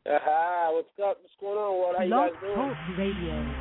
Aha, what's up? What's going on, Walt? How you Blog guys doing? Talk Radio.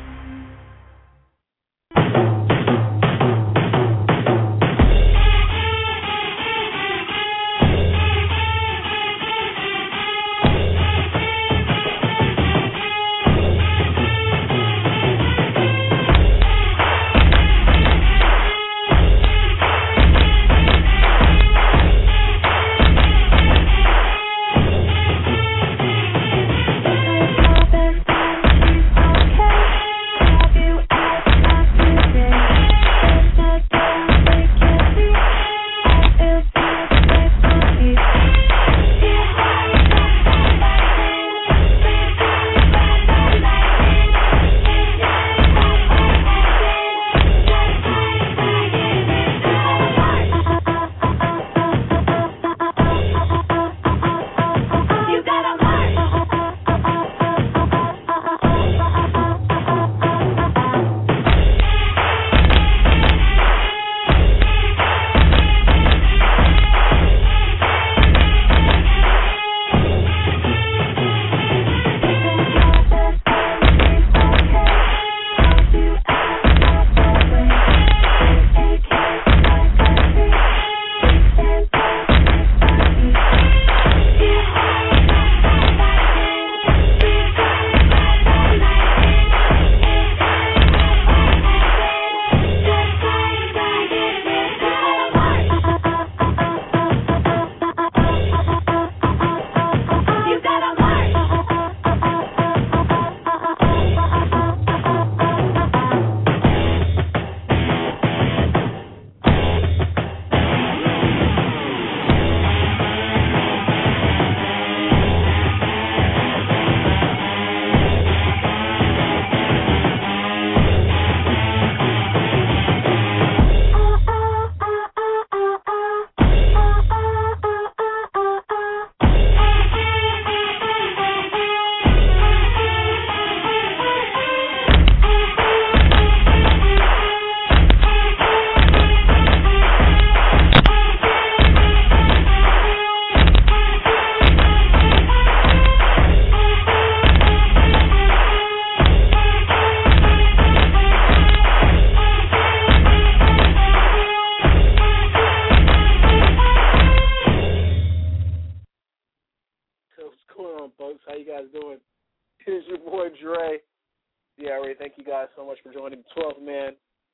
Thank you guys so much for joining the 12th Man.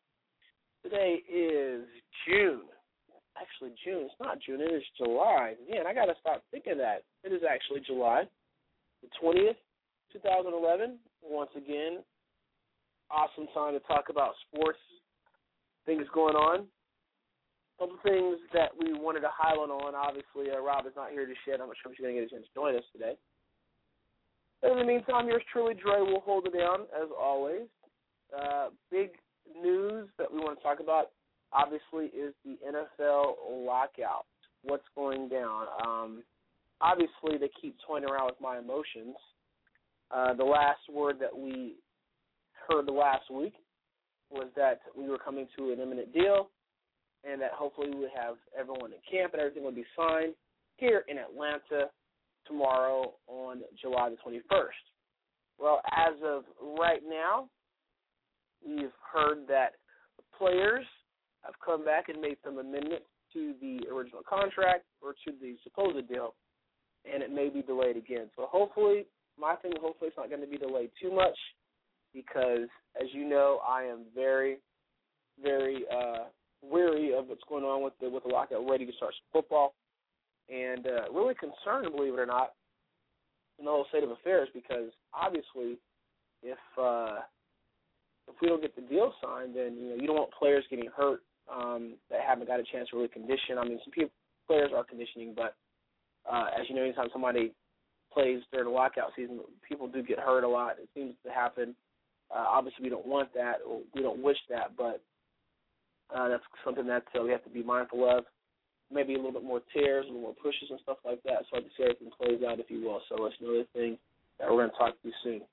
Today is June. Actually, June. It's not June. It is July. Man, I got to stop thinking that. It is actually July the 20th, 2011. Once again, awesome time to talk about sports, things going on. A couple things that we wanted to highlight on. Obviously, Rob is not here just yet. I'm not sure if he's going to get a chance to join us today. But in the meantime, yours truly, Dre, will hold it down, as always. Big news that we want to talk about, obviously, is the NFL lockout. What's going down? Obviously, they keep toying around with my emotions. The last word that we heard the last week was that we were coming to an imminent deal and that hopefully we would have everyone in camp and everything would be signed here in Atlanta tomorrow on July the 21st. Well, as of right now, we've heard that the players have come back and made some amendments to the original contract or to the supposed deal, and it may be delayed again. So hopefully it's not going to be delayed too much because, as you know, I am very, very weary of what's going on with the lockout, ready to start some football. And really concerned, believe it or not, in the whole state of affairs because obviously if we don't get the deal signed, then you don't want players getting hurt that haven't got a chance to really condition. I mean, players are conditioning, but as you know, anytime somebody plays during the lockout season, people do get hurt a lot. It seems to happen. Obviously, we don't want that, or we don't wish that, but that's something that we have to be mindful of. Maybe a little bit more tears, a little more pushes and stuff like that, so I can see everything plays out, if you will. So that's another thing that we're going to talk to you soon.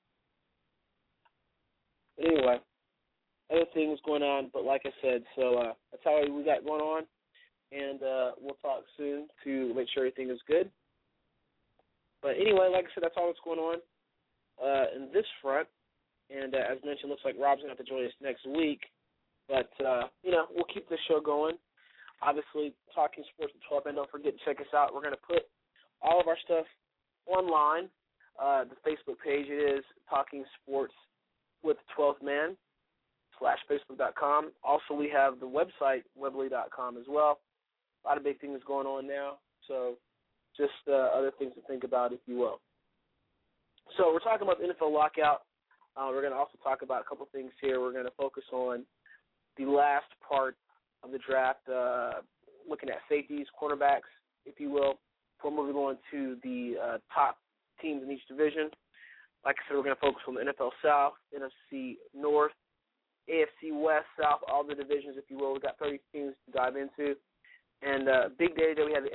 But anyway, other things going on, but like I said, so that's how we got going on, and we'll talk soon to make sure everything is good. But anyway, like I said, that's all that's going on in this front. And as mentioned, looks like Rob's going to have to join us next week. But, we'll keep this show going. Obviously, Talking Sports with 12 Men. Don't forget to check us out. We're going to put all of our stuff online. The Facebook page is Talking Sports with 12th Man /Facebook.com. Also, we have the website, Webley.com as well. A lot of big things going on now. So just other things to think about, if you will. So we're talking about the NFL lockout. We're going to also talk about a couple things here. We're going to focus on the last part of the draft, looking at safeties, cornerbacks, if you will, before moving on to the top teams in each division. Like I said, we're going to focus on the NFL South, NFC North, AFC West, South, all the divisions, if you will. We've got 30 teams to dive into. And big day today, we have the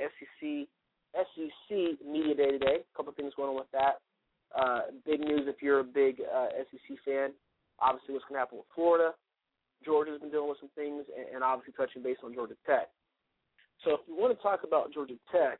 SEC Media Day today. A couple things going on with that. Big news if you're a big SEC fan. Obviously, what's going to happen with Florida. Georgia's been dealing with some things, and obviously touching base on Georgia Tech. So if you want to talk about Georgia Tech,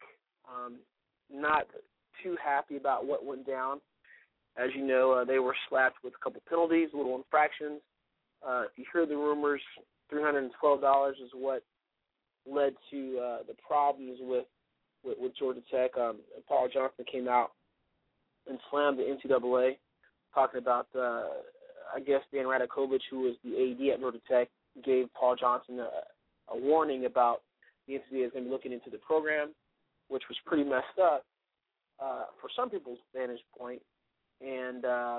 not too happy about what went down. As you know, they were slapped with a couple penalties, little infractions. If you hear the rumors, $312 is what led to the problems with Georgia Tech. Paul Johnson came out and slammed the NCAA, talking about, I guess, Dan Radakovich, who was the AD at Georgia Tech, gave Paul Johnson a warning about the NCAA is going to be looking into the program, which was pretty messed up for some people's vantage point. And, I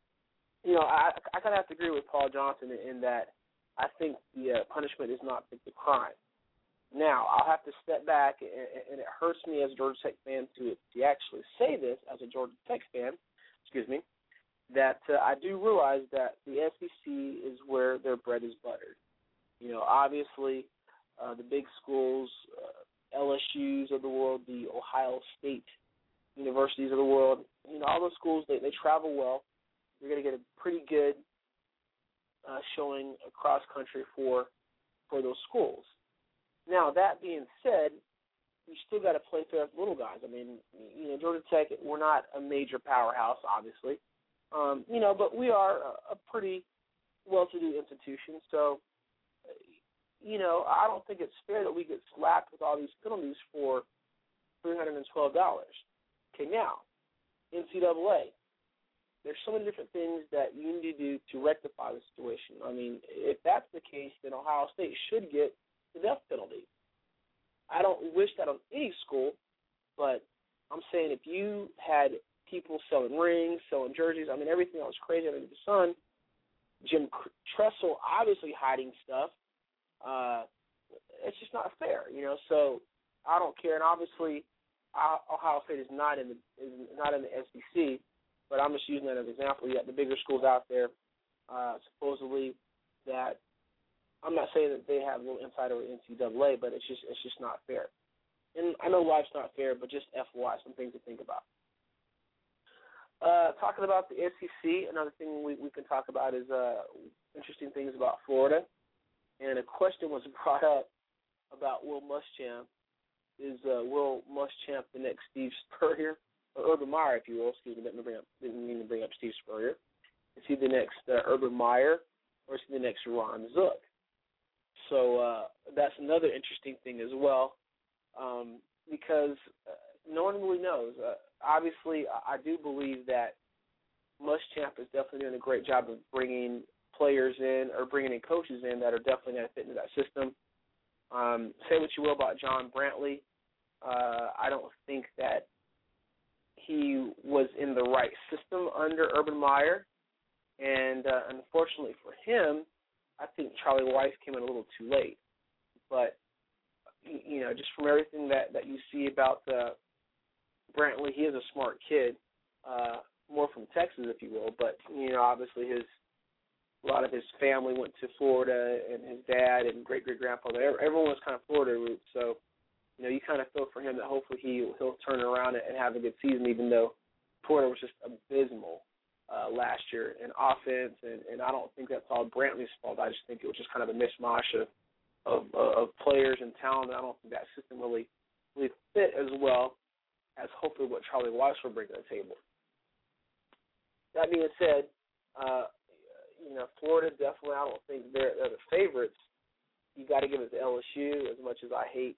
kind of have to agree with Paul Johnson in that I think the punishment is not the crime. Now, I'll have to step back, and it hurts me as a Georgia Tech fan to actually say this as a Georgia Tech fan, that I do realize that the SEC is where their bread is buttered. Obviously, the big schools, LSUs of the world, the Ohio State universities of the world, all those schools, they travel well. You're going to get a pretty good showing across country for those schools. Now, that being said, you still got to play fair with little guys. I mean, Georgia Tech, we're not a major powerhouse, obviously, but we are a pretty well-to-do institution. So, I don't think it's fair that we get slapped with all these penalties for $312. Okay, now, NCAA, there's so many different things that you need to do to rectify the situation. I mean, if that's the case, then Ohio State should get the death penalty. I don't wish that on any school, but I'm saying if you had people selling rings, selling jerseys, I mean, everything that was crazy under the sun, Jim Tressel obviously hiding stuff, it's just not fair, so I don't care. And obviously, Ohio State is not in the SEC, but I'm just using that as an example. You got the bigger schools out there, supposedly, that I'm not saying that they have a little insight over NCAA, but it's just not fair. And I know life's not fair, but just FYI, some things to think about. Talking about the SEC, another thing we can talk about is interesting things about Florida. And a question was brought up about Will Muschamp. Is Will Muschamp the next Steve Spurrier? Or Urban Meyer, if you will. Excuse me, didn't mean to bring up Steve Spurrier. Is he the next Urban Meyer, or is he the next Ron Zook? So that's another interesting thing as well, because no one really knows. Obviously, I do believe that Muschamp is definitely doing a great job of bringing players in or bringing in coaches in that are definitely going to fit into that system. Say what you will about John Brantley. I don't think that he was in the right system under Urban Meyer, and unfortunately for him, I think Charlie Weiss came in a little too late. But, just from everything that you see about Brantley, he is a smart kid, more from Texas, if you will. But, obviously a lot of his family went to Florida, and his dad and great-great-grandfather, everyone was kind of Florida roots. So, you kind of feel for him that hopefully he'll turn around and have a good season, even though Florida was just abysmal last year in offense, and I don't think that's all Brantley's fault. I just think it was just kind of a mishmash of players and talent. I don't think that system really fit as well as hopefully what Charlie Weiss will bring to the table. That being said, Florida definitely, I don't think they're the favorites. You got to give it to LSU, as much as I hate,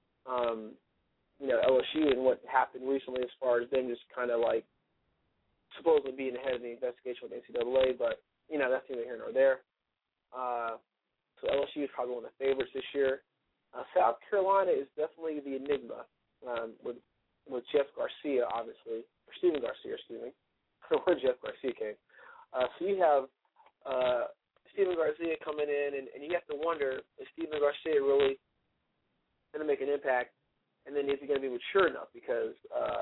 LSU and what happened recently as far as them just kind of like supposedly being ahead of the investigation with NCAA, but, that's neither here nor there. So LSU is probably one of the favorites this year. South Carolina is definitely the enigma with Jeff Garcia, obviously, or Stephen Garcia, excuse me, where Jeff Garcia came. So you have Stephen Garcia coming in, and you have to wonder, is Stephen Garcia really going to make an impact, and then is he going to be mature enough? Because,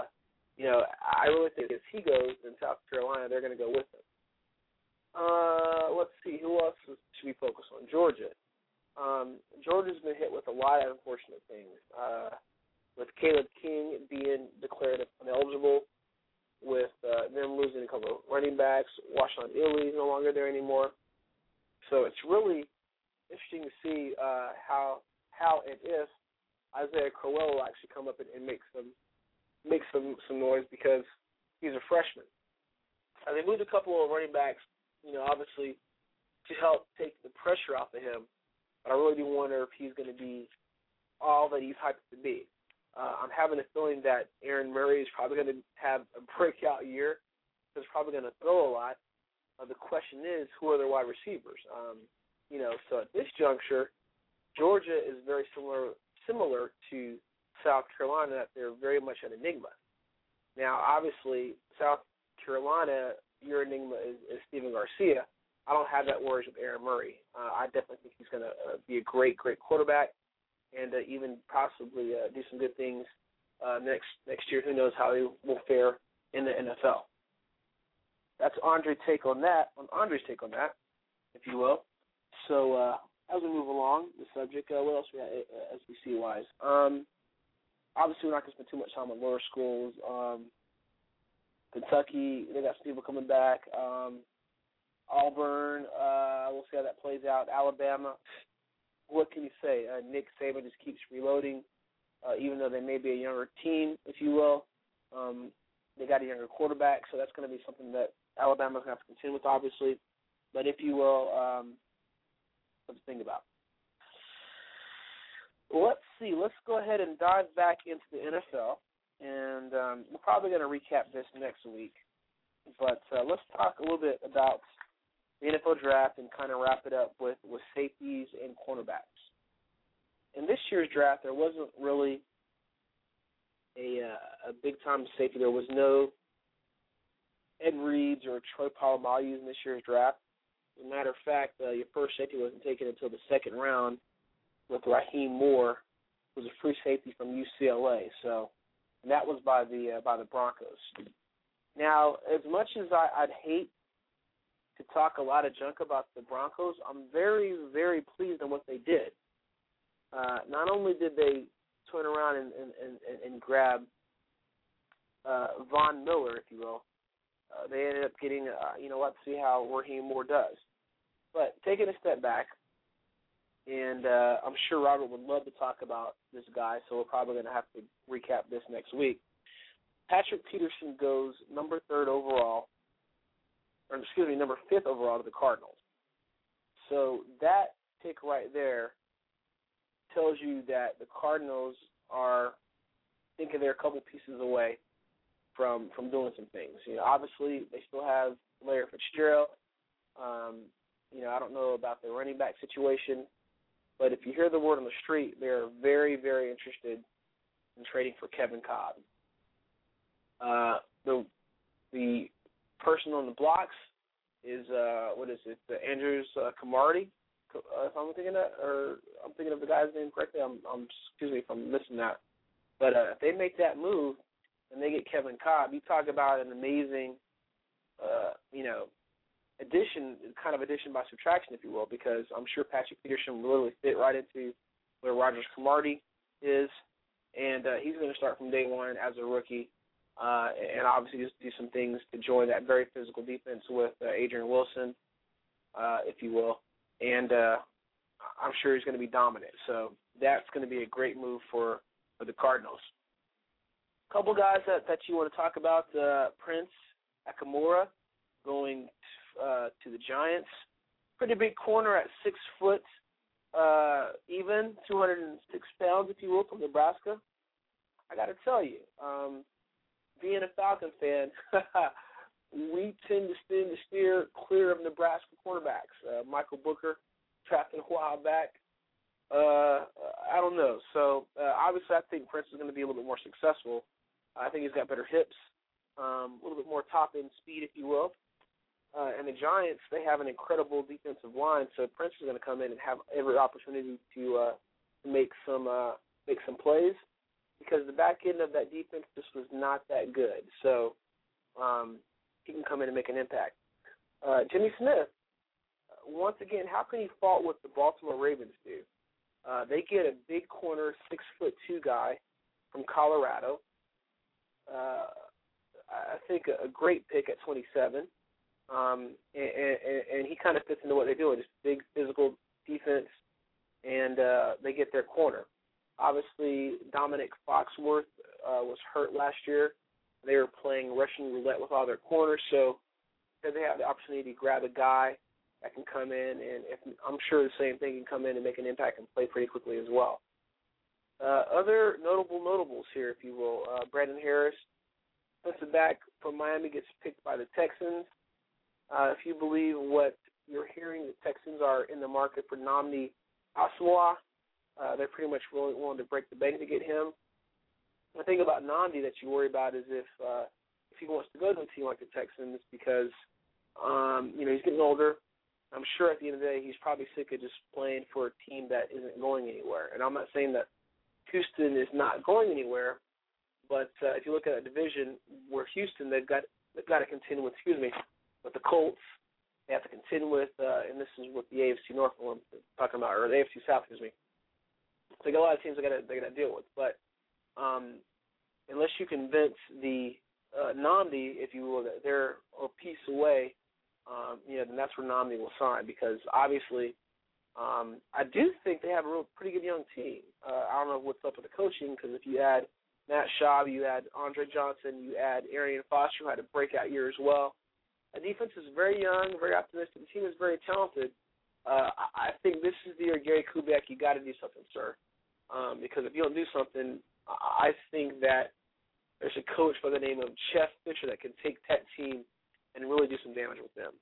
I really think if he goes in South Carolina, they're going to go with him. Let's see, who else should we focus on? Georgia. Georgia's been hit with a lot of unfortunate things, with Caleb King being declared ineligible, with them losing a couple of running backs. Washaun Ely is no longer there anymore. So it's really interesting to see how and if Isaiah Crowell will actually come up and make some noise, because he's a freshman. They moved a couple of running backs, obviously to help take the pressure off of him. But I really do wonder if he's going to be all that he's hyped to be. I'm having a feeling that Aaron Murray is probably going to have a breakout year. He's probably going to throw a lot. The question is, who are their wide receivers? So at this juncture, Georgia is very similar to South Carolina, that they're very much an enigma. Now, obviously, South Carolina, your enigma is Stephen Garcia. I don't have that worries with Aaron Murray. I definitely think he's going to be a great, great quarterback, and even possibly do some good things next year. Who knows how he will fare in the NFL. That's Andre's take on that, if you will. So as we move along the subject, what else we have SEC-wise? Obviously, we're not going to spend too much time on lower schools. Kentucky, they got some people coming back. Auburn, we'll see how that plays out. Alabama, what can you say? Nick Saban just keeps reloading, even though they may be a younger team, if you will. They got a younger quarterback, so that's going to be something that Alabama's going to have to contend with, obviously. But if you will, let's think about. Let's see. Let's go ahead and dive back into the NFL, and we're probably going to recap this next week. But let's talk a little bit about the NFL draft and kind of wrap it up with safeties and cornerbacks. In this year's draft, there wasn't really a big-time safety. There was no Ed Reeds or Troy Polamalu in this year's draft. As a matter of fact, your first safety wasn't taken until the second round with Raheem Moore, who was a free safety from UCLA. So, and that was by the Broncos. Now, as much as I'd hate to talk a lot of junk about the Broncos, I'm very, very pleased on what they did. Not only did they turn around and grab Von Miller, if you will, they ended up getting, let's see how Raheem Moore does. But taking a step back, and I'm sure Robert would love to talk about this guy, so we're probably going to have to recap this next week. Patrick Peterson goes number 5th overall to the Cardinals. So that pick right there tells you that the Cardinals are thinking they're a couple pieces away from doing some things. Obviously they still have Larry Fitzgerald. I don't know about the running back situation, but if you hear the word on the street, they're very, very interested in trading for Kevin Cobb. The person on the blocks is Andrews Camardi, if I'm thinking that, or I'm thinking of the guy's name correctly. Excuse me if I'm missing that. But if they make that move and they get Kevin Cobb, you talk about an amazing, addition by subtraction, if you will, because I'm sure Patrick Peterson will literally fit right into where Rogers Camardi is, and he's going to start from day one as a rookie. And obviously just do some things to join that very physical defense with Adrian Wilson, if you will. And I'm sure he's going to be dominant. So that's going to be a great move for the Cardinals. Couple guys that you want to talk about, Prince Akamura going to the Giants. Pretty big corner at 6 foot, even 206 pounds, if you will, from Nebraska. I got to tell you, being a Falcon fan, we tend to steer clear of Nebraska cornerbacks. Michael Booker, drafted a while back. I don't know. So, obviously, I think Prince is going to be a little bit more successful. I think he's got better hips, a little bit more top-end speed, if you will. And the Giants, they have an incredible defensive line, so Prince is going to come in and have every opportunity to make some plays, because the back end of that defense just was not that good. So he can come in and make an impact. Jimmy Smith, once again, how can he fault what the Baltimore Ravens do? They get a big corner, 6'2" guy from Colorado. I think a great pick at 27. And he kind of fits into what they're doing, just big physical defense, and they get their corner. Obviously, Dominic Foxworth was hurt last year. They were playing Russian roulette with all their corners, so they have the opportunity to grab a guy that can come in, and I'm sure the same thing can come in and make an impact and play pretty quickly as well. Other notables here, if you will. Brandon Harris, defensive back from Miami, gets picked by the Texans. If you believe what you're hearing, the Texans are in the market for Nnamdi Asomugha. They're pretty much willing to break the bank to get him. The thing about Nnamdi that you worry about is if he wants to go to a team like the Texans, because he's getting older. I'm sure at the end of the day he's probably sick of just playing for a team that isn't going anywhere. And I'm not saying that Houston is not going anywhere, but if you look at a division where Houston, they've got to contend with, with the Colts. They have to contend with, and this is what the AFC North I'm talking about, or the AFC South, So they got a lot of teams they got to deal with. But unless you convince the Nnamdi, if you will, that they're a piece away, then that's where Nnamdi will sign, because obviously I do think they have a pretty good young team. I don't know what's up with the coaching, because if you add Matt Schaub, you add Andre Johnson, you add Arian Foster, who had a breakout year as well. The defense is very young, very optimistic. The team is very talented. I think this is the year, Gary Kubiak, you got to do something, sir. Because if you don't do something, I think that there's a coach by the name of Jeff Fisher that can take that team and really do some damage with them.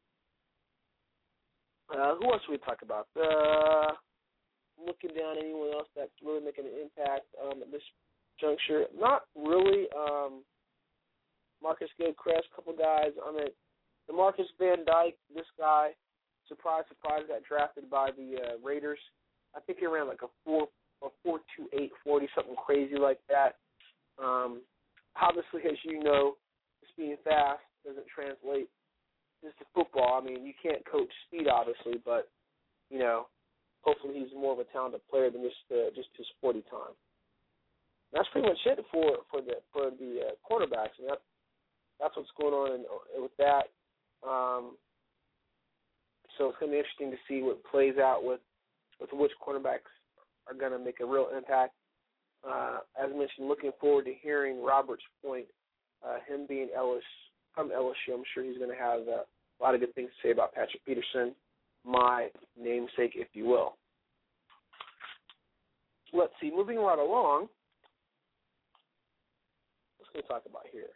Who else should we talk about? Looking down, anyone else that's really making an impact at this juncture? Not really. Marcus Gilchrist, a couple guys. DeMarcus Van Dyke, this guy, surprise, got drafted by the Raiders. I think he ran like a 4.28 40, something crazy like that. Obviously, as you know, just being fast doesn't translate just to football. I mean, you can't coach speed, obviously, but hopefully he's more of a talented player than just his 40 time. That's pretty much it for the quarterbacks, and that's what's going on with that. So it's going to be interesting to see what plays out with which cornerbacks are going to make a real impact. As mentioned, looking forward to hearing Robert's point. Him being from LSU, I'm sure he's going to have a lot of good things to say about Patrick Peterson, my namesake, if you will. Let's see, moving right along, what's going to talk about here?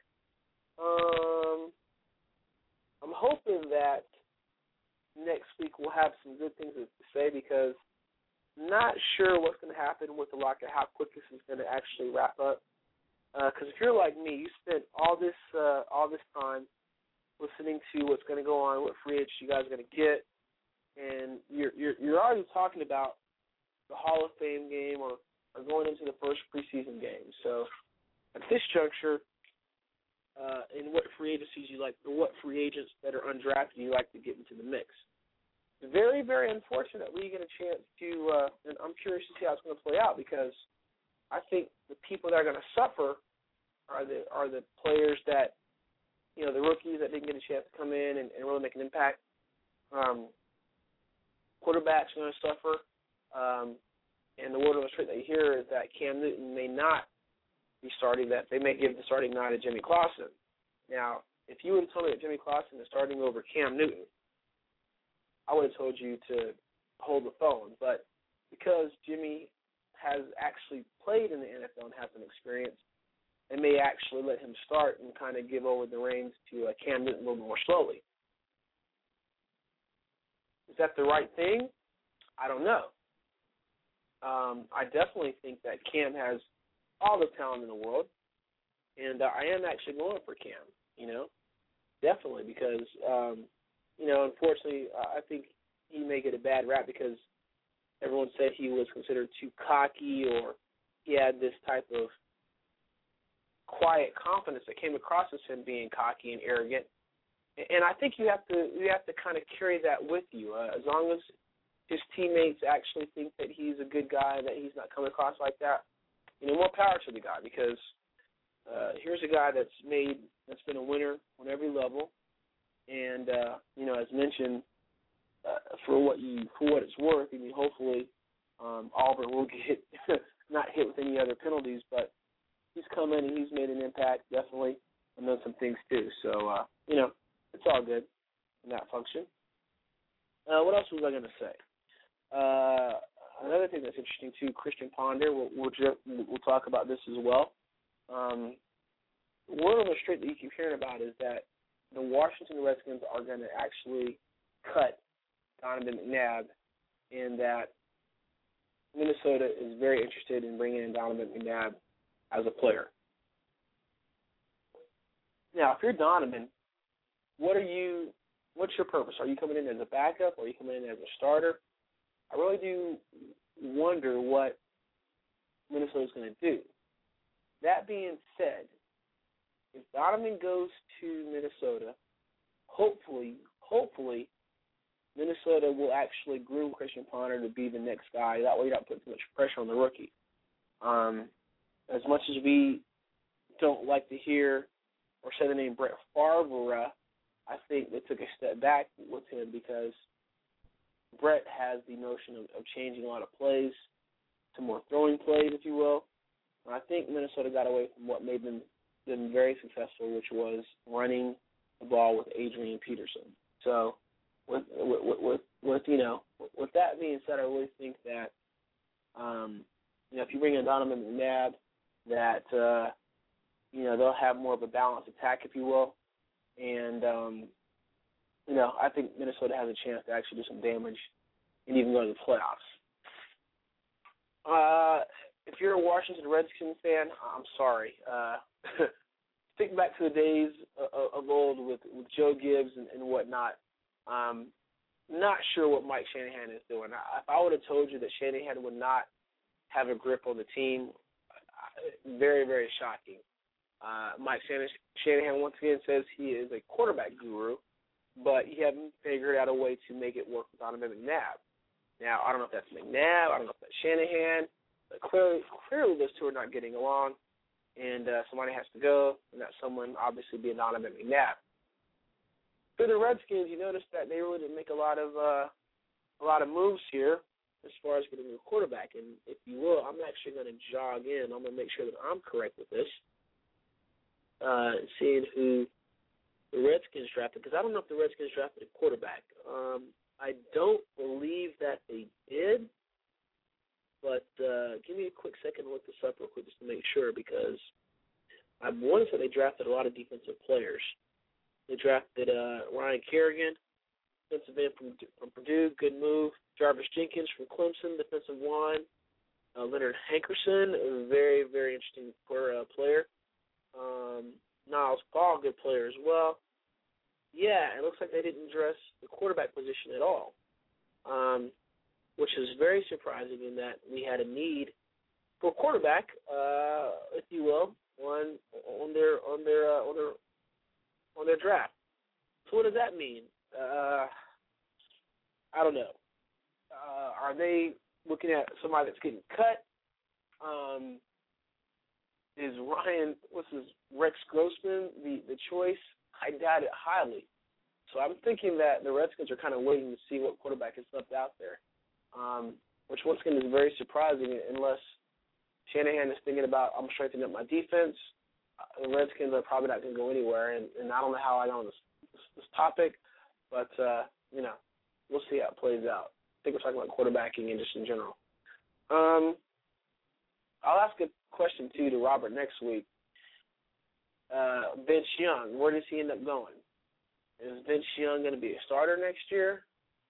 I'm hoping that next week we'll have some good things to say, because I'm not sure what's going to happen with the lockout, how quick this is going to actually wrap up. Because if you're like me, you spent all this time listening to what's going to go on, what free agents you guys are going to get, and you're already talking about the Hall of Fame game or going into the first preseason game. So at this juncture, in what free agencies you like, or what free agents that are undrafted you like to get into the mix. It's very, very unfortunate we get a chance to, and I'm curious to see how it's going to play out, because I think the people that are going to suffer are the players that, the rookies that didn't get a chance to come in and really make an impact. Quarterbacks are going to suffer. And the word on the street that you hear is that Cam Newton may not they may give the starting nod to Jimmy Clausen. Now, if you would have told me that Jimmy Clausen is starting over Cam Newton, I would have told you to hold the phone. But because Jimmy has actually played in the NFL and has some experience, they may actually let him start and kind of give over the reins to Cam Newton a little more slowly. Is that the right thing? I don't know. I definitely think that Cam has all the talent in the world, and I am actually going for Cam, definitely, because, unfortunately, I think he may get a bad rap because everyone said he was considered too cocky, or he had this type of quiet confidence that came across as him being cocky and arrogant. And I think you have to kind of carry that with you, as long as his teammates actually think that he's a good guy, that he's not coming across like that. More power to the guy, because here's a guy that's been a winner on every level, and as mentioned, for what it's worth, hopefully Auburn will get not hit with any other penalties, but he's come in and he's made an impact, definitely, and done some things too. So it's all good in that function. What else was I going to say? Another thing that's interesting too, Christian Ponder. We'll talk about this as well. Word on the street that you keep hearing about is that the Washington Redskins are going to actually cut Donovan McNabb, and that Minnesota is very interested in bringing in Donovan McNabb as a player. Now, if you're Donovan, what's your purpose? Are you coming in as a backup, or are you coming in as a starter? I really do wonder what Minnesota's going to do. That being said, if Donovan goes to Minnesota, hopefully Minnesota will actually groom Christian Ponder to be the next guy. That way you're not putting too much pressure on the rookie. As much as we don't like to hear or say the name Brett Favre, I think they took a step back with him, because Brett has the notion of changing a lot of plays to more throwing plays, if you will. And I think Minnesota got away from what made them very successful, which was running the ball with Adrian Peterson. So with that being said, I really think that if you bring in Donovan McNabb, that they'll have more of a balanced attack, if you will, and I think Minnesota has a chance to actually do some damage and even go to the playoffs. If you're a Washington Redskins fan, I'm sorry. Think back to the days of old with Joe Gibbs and whatnot. Not sure what Mike Shanahan is doing. If I would have told you that Shanahan would not have a grip on the team, very, very shocking. Mike Shanahan once again says he is a quarterback guru, but he hasn't figured out a way to make it work with Donovan McNabb. Now, I don't know if that's McNabb, I don't know if that's Shanahan, but clearly those two are not getting along, and somebody has to go, and that someone obviously being Donovan McNabb. For the Redskins, you notice that they really didn't make a lot of moves here as far as getting a quarterback. And if you will, I'm actually going to jog in. I'm going to make sure that I'm correct with this, seeing who the Redskins drafted, because I don't know if the Redskins drafted a quarterback. I don't believe that they did, but give me a quick second to look this up real quick just to make sure, because I want to say they drafted a lot of defensive players. They drafted Ryan Kerrigan, defensive end from Purdue, good move. Jarvis Jenkins from Clemson, defensive line. Leonard Hankerson, a very, very interesting player. Niles Paul, good player as well. Yeah, it looks like they didn't address the quarterback position at all, which is very surprising in that we had a need for a quarterback, if you will, on their draft. So what does that mean? I don't know. Are they looking at somebody that's getting cut? Is Rex Grossman the choice? I doubt it highly. So I'm thinking that the Redskins are kind of waiting to see what quarterback is left out there, which once again is very surprising unless Shanahan is thinking about, I'm strengthening up my defense. The Redskins are probably not going to go anywhere, and I don't know how I know this topic, but, we'll see how it plays out. I think we're talking about quarterbacking and just in general. I'll ask a question, too, to Robert next week. Vince Young, where does he end up going? Is Vince Young going to be a starter next year?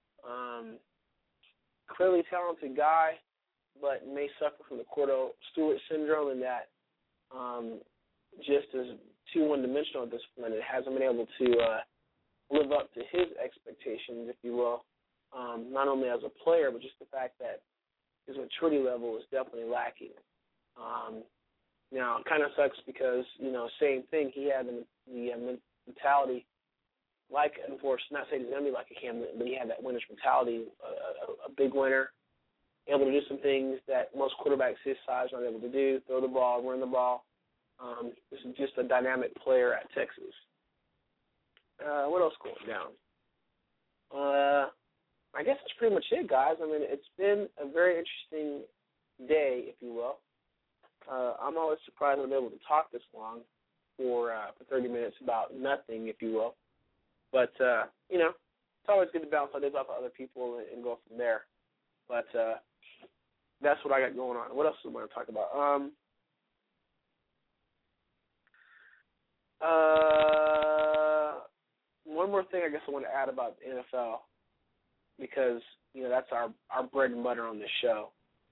Clearly talented guy, but may suffer from the Cordell Stewart syndrome in that just is too one-dimensional at this point. It hasn't been able to live up to his expectations, if you will, not only as a player, but just the fact that his maturity level is definitely lacking. Now, it kind of sucks because, same thing, he had the mentality like, unfortunately, not saying he's going to be like a Cam Newton, but he had that winner's mentality, a big winner, able to do some things that most quarterbacks his size aren't able to do, throw the ball, run the ball. This is just a dynamic player at Texas. What else going down? I guess that's pretty much it, guys. I mean, it's been a very interesting day, if you will. I'm always surprised I'm able to talk this long for 30 minutes about nothing, if you will. But, it's always good to bounce ideas off of other people and go from there. But that's what I got going on. What else do I want to talk about? One more thing I guess I want to add about the NFL, because, that's our bread and butter on this show.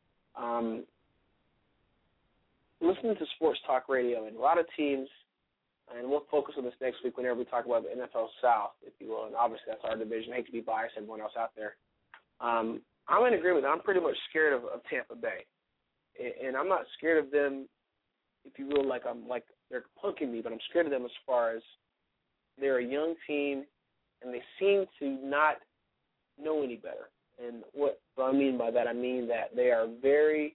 Listening to sports talk radio, and a lot of teams, and we'll focus on this next week whenever we talk about the NFL South, if you will, and obviously that's our division. I hate to be biased, everyone else out there. I'm in agreement. I'm pretty much scared of Tampa Bay, and I'm not scared of them, if you will, like they're punking me, but I'm scared of them as far as they're a young team, and they seem to not know any better. And what I mean by that, I mean that they are very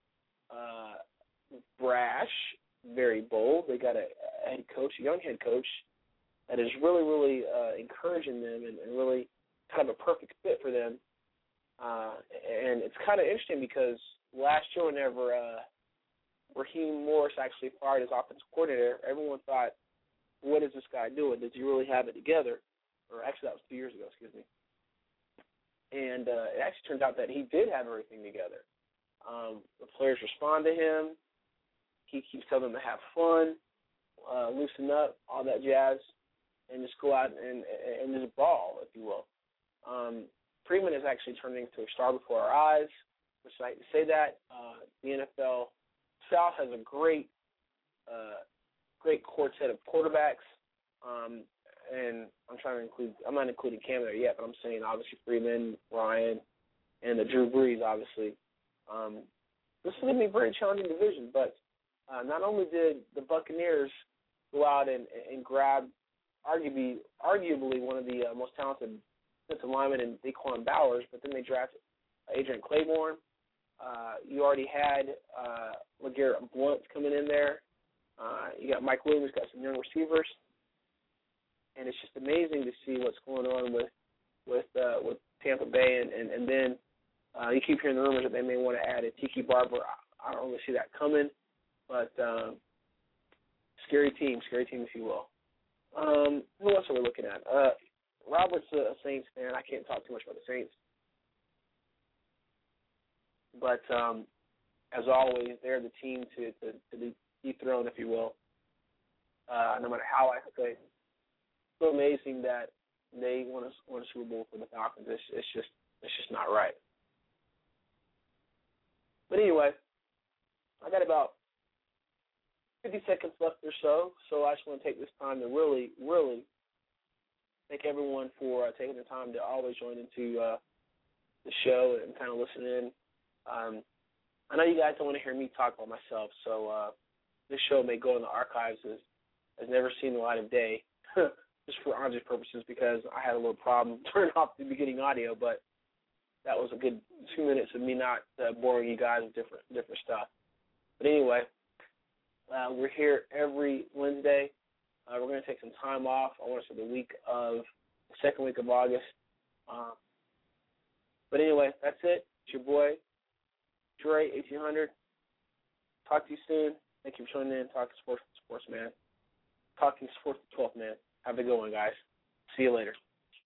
brash, very bold. They got a head coach, a young head coach, that is really, really encouraging them and really kind of a perfect fit for them. And it's kind of interesting because last year whenever Raheem Morris actually fired his offensive coordinator, everyone thought, what is this guy doing? Does he really have it together? Or actually, that was 2 years ago, excuse me. And it actually turns out that he did have everything together. The players respond to him. He keeps telling them to have fun, loosen up, all that jazz, and just go out and just ball, if you will. Freeman is actually turning into a star before our eyes, which I like to say that. The NFL South has a great quartet of quarterbacks, and I'm not including Cam there yet, but I'm saying obviously Freeman, Ryan, and the Drew Brees, obviously. This is going to be a very challenging division, but not only did the Buccaneers go out and grab arguably one of the most talented defensive linemen in Daquan Bowers, but then they drafted Adrian Claiborne. You already had LeGarrette Blount coming in there. You got Mike Williams, got some young receivers. And it's just amazing to see what's going on with Tampa Bay. And then you keep hearing the rumors that they may want to add a Tiki Barber. I don't really see that coming. But scary team, if you will. Who else are we looking at? Robert's a Saints fan. I can't talk too much about the Saints. But as always, they're the team to be dethroned, if you will. No matter how I say, it's so amazing that they won a Super Bowl for the Falcons. It's just not right. But anyway, I got about 50 seconds left or so I just want to take this time to really, really thank everyone for taking the time to always join into the show and kind of listen in. I know you guys don't want to hear me talk about myself, so this show may go in the archives as never seen the light of day, just for honest purposes, because I had a little problem turning off the beginning audio, but that was a good 2 minutes of me not boring you guys with different stuff. But anyway, we're here every Wednesday. We're going to take some time off. I want to say the second week of August. But anyway, that's it. It's your boy, Dre 1800. Talk to you soon. Thank you for tuning in. Talking Sports with Sports Man. Talking Sports with 12th Man. Have a good one, guys. See you later.